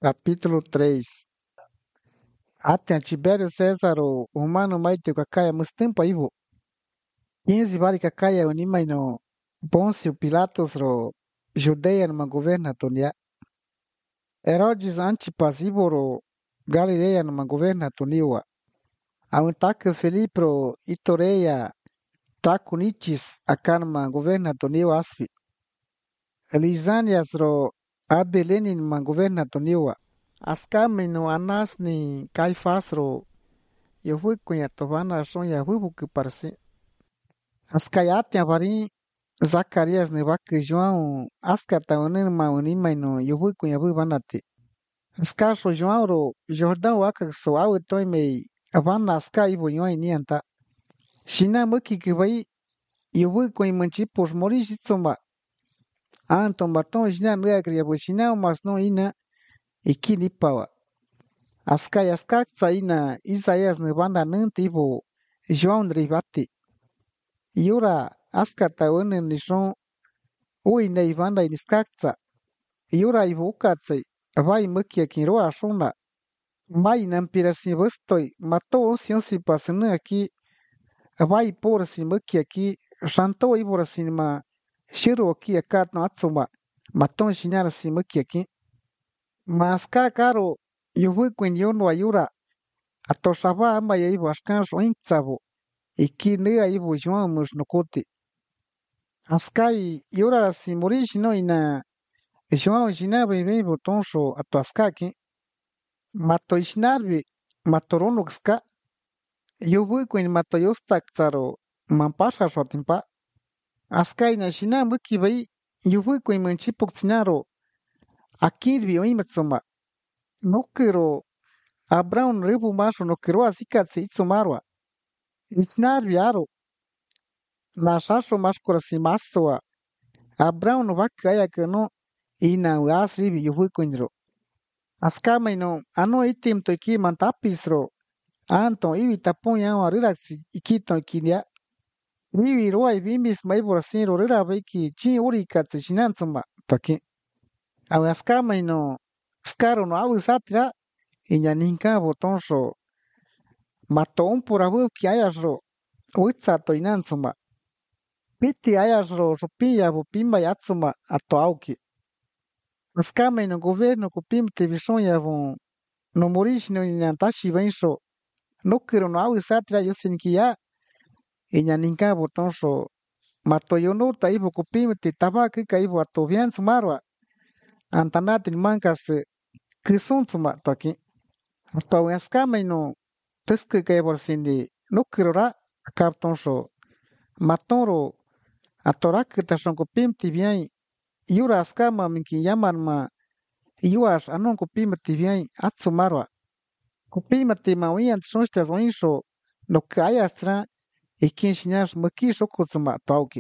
Capítulo 3. Até Tibério César, o humano maite kakaya mustempa ivo. 15 vari kakaya unimai no Pôncio Pilatos ro Judeia numa governatoria. Herodes Antipas ivo ro Galileia numa governatoria. Auntaque Felipe ro Itoreia Traconitis acá numa governatoria asfi. Lisanias ro Abelene numa governatoria. Ascame no Anás ni Caifás ro eu fui conha tovana son ya fui que parece. Ascaiate avari Zacarias ne vaque João ascata onen maunima no eu fui conha fui vanate. Ascaso João ro Jordão waka so au toi me avana asca ivo yoin nianta. Shina muki que vai eu fui conha manchi por morir tsomba. Anton baton jina no agria bochina mas não ina ikini pawa. Ascai ascacta ina Isaías ne banda nantivo João drivati. Iura ascata onen nishon ui ne ivanda iniskacta. Iura ivukatse vai mukia kinroa shona. Mai nampirasi vestoi mato onsi pasene aqui vai por si mukia aqui shanto ivorasi ma shiro aqui akat no atsuma maton shinara si mukia aqui. Mas caro eu fui quando eu no ayura atoshava ama ya ivo ascanso intsavo e que ne aí vo joamos no cote. Ascai yura si morish no ina joão jina bem botonso atuascaki mato isnarvi matoronoxka eu fui quando mato yostak tsaro mampasha shotimpa. Ascai na jina muki vai eu fui quando manchipok tsinaro akirvi oimatsoma no quero Abraão ribu macho no quero asicatse itsomarwa isnarvi aro na shasho mashkura si masoa Abraão no vakaya que no ina asrivi eu fui quando ascama no ano item to aqui mantapisro anton iwi tapon ya ariraxi ikiton ikinia vivi roa vimis mai borsin rorira veki chi uri katse shinantsuma toki au ascama no scaro no abusatra inya ninka botonso maton por abu que ayasro uitsato inantsuma piti ayasro ropia bopimba yatsuma atoauki ascama no governo copim televisão ya von no morish no inantashi venso no quero no abusatra yo sinkia inya ninka botonso mato yo no taibo copim te tabaki kaibo atovian sumarwa antanatin mankas que son tsuma toki hasta ascama no Tesque que borsindi no kirora capton so matoro atorak tashon ko pimti bien yura askama minki yaman ma yuas anon ko pimti bien atsumarwa ko pimti ma wian shonsta zoinso no kayastra e kinshinash maki shokutsuma tauki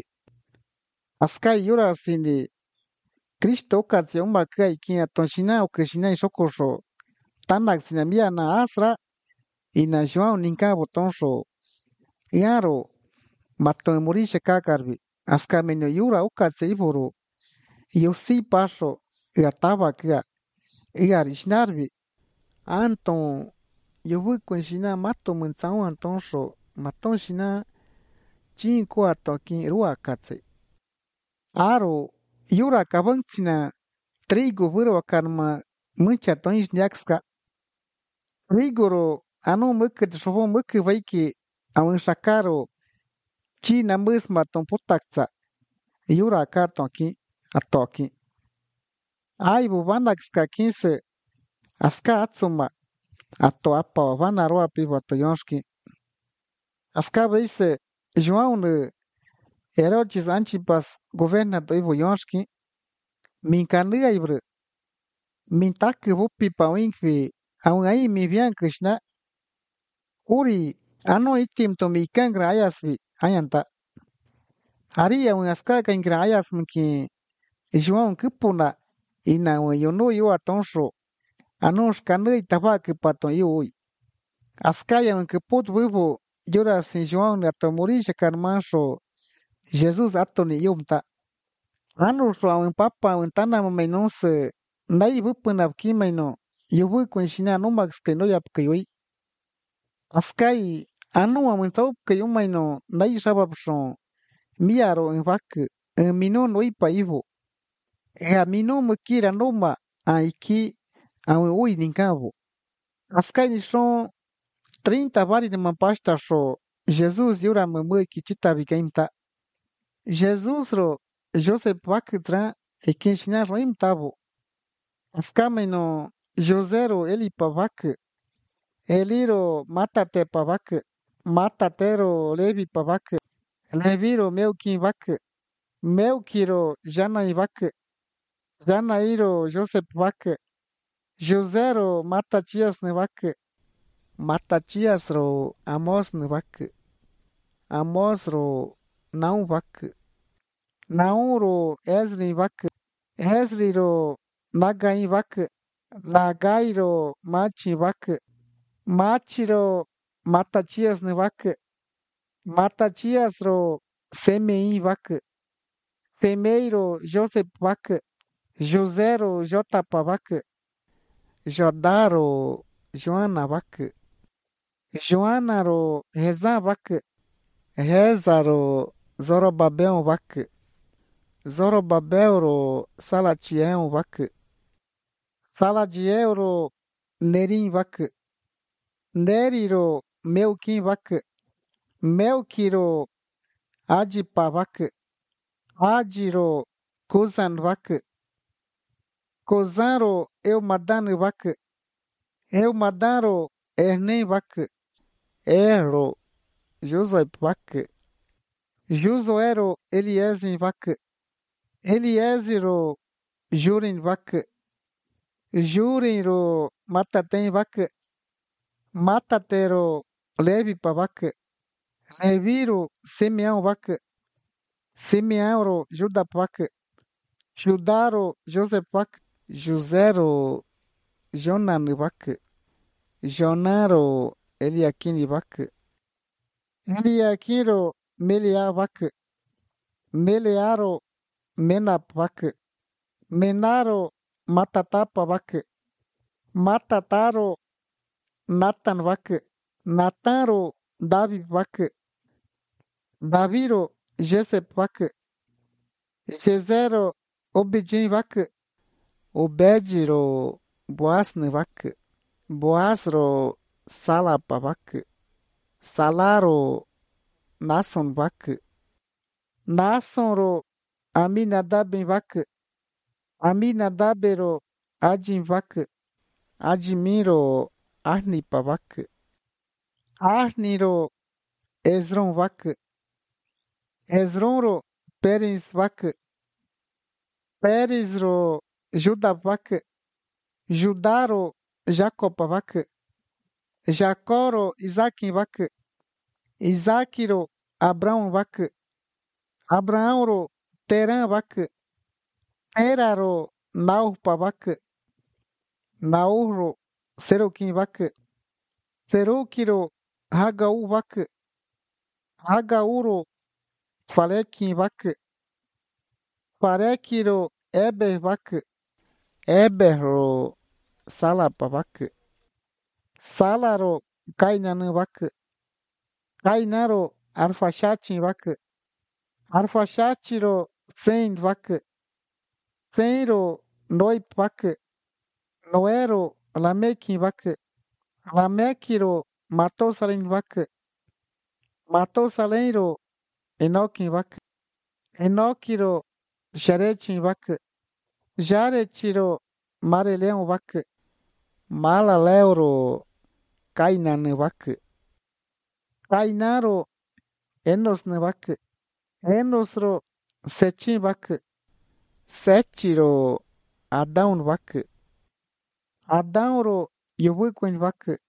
askai yura sindi Cristo ocasión makai kin atonshina o kishina shokoso tanak sinamia na asra ina João ninka botonso yaro mato morisha kakarvi askameno yura ukatse iboro yo si paso yataba kia yarishnarvi anton yo fui konshina mato mentsao antonso maton shina chinko atokin rua katse aro yura kabanchina trigo viro karma mucha tonish nyakska rigoro ano mukit shovo mukit vaiki awin shakaro chi nambus maton putakza yura katoki atoki ai bubanaxka 15 aska atsuma ato apa vana roa pivato yonski aska veise João ne Herodes Antipas governa do Ivo Yonski min kanliga ibre min tak vupi pawinki awin ai mi vian krishna uri ano itim to mi kangra ayasvi ayanta hari awin aska kangra ayas mki João kipuna ina awin yono yo atonso anos kanui tabaki paton yui aska awin kiput vivo yora sin João na tomorisha karmanso Jesus atoni yumta anos awin papa awin tana menonse nai vupuna kimeno Yubu Quenchina no max que no yap que Askai anu aumentau que eu maino nai sababson miaro em vac mino no ipa ivo e a mino me kira noma a iki a ui nincavo Askai ni son 30 vari de mampasta so Jesus yura me que chita vigaimta Jesus ro Joseph vac tra e kinchina ro imtavo Askai no Josero eli pa vac eliro matate pa vac matatero levi pa vac Leviro Melkin Vac, Melkiro Janaivac, Janairo Joseph Vac, Josero Matatias Nevac, Matatias ro Amos Nevac, Amos ro Naum Vac, Naum ro Esli Vac, Esli ro Nagai Vac, Nagai ro Machi Vac, Machi ro Matatias Nevac, Matatias ro Semei Vac, Semeiro Joseph Vac, Josero J. Vac, Jodaro Joana Vac, Joanaro Rezan Vac, Rezaro Zorobabel Vac, Zorobabelro Salatiel Vac, Saladielro Nerim Vac, Neriro Melquim Vac, Melquiro Adipa Vac, Adiro Kuzan Vac, Cozaro Eumadan Vac, Eumadaro Ernem Vac, Ero Joseph Vac, Josuero Eliezer Vac, Eliezero Jurin Vac, Jurinro Matatem Vac, Matatero Levi Vac, Leviro Simeão Vac, Simeão Juda Vac, Judaro Joseph Vac, Josero Jonan Vac, Jonaro Eliakim Vac, Eliakiro Melia Vac, Melearo Menap Vac, Menaro Matatapa Vac, Matataro Natan Vac, Nataro Davi Vac, Daviro Jesep Vac, Jezero Obedin Vac, Obediro Boasne Vac, Boasro Salapa Vac, Salaro Nason Vac, Nasonro Aminadabem Vac, Aminadabero Adin Vac, Admiro Arnipa Vac, Arniro Ezron Vac, Ezronro Peres Vac, Peresro Juda Vac, Judaro Jacob Vac, Jacoro Isaquim Vac, Isaquiro Abraão Vac, Abraãoro Terã Vac, Teraro Naurpa Vac, Nauro Seroquim Vac, Serukiro Hagaú Vac, Hagauro Falequim Vac, Farekiro Eber Vac, Ebero Salapa Vac, Salaro Kainanã Vac, Kainaro Arfachatin Vac, Arfachatiro Sen Vac, Senro Noip Vac, Noero Lamequim Vac, Lamequiro Matosalem Vac, Matosaleiro Enoquim Vac, Enoquiro Jaretin Vac, Jaretiro Mareleão Vac, Malaleuro Kainan Vac, Kainaro Enos Vac, Enosro Setim Vac, Setiro Adão Vac, Adãoro Yobuquen Vac,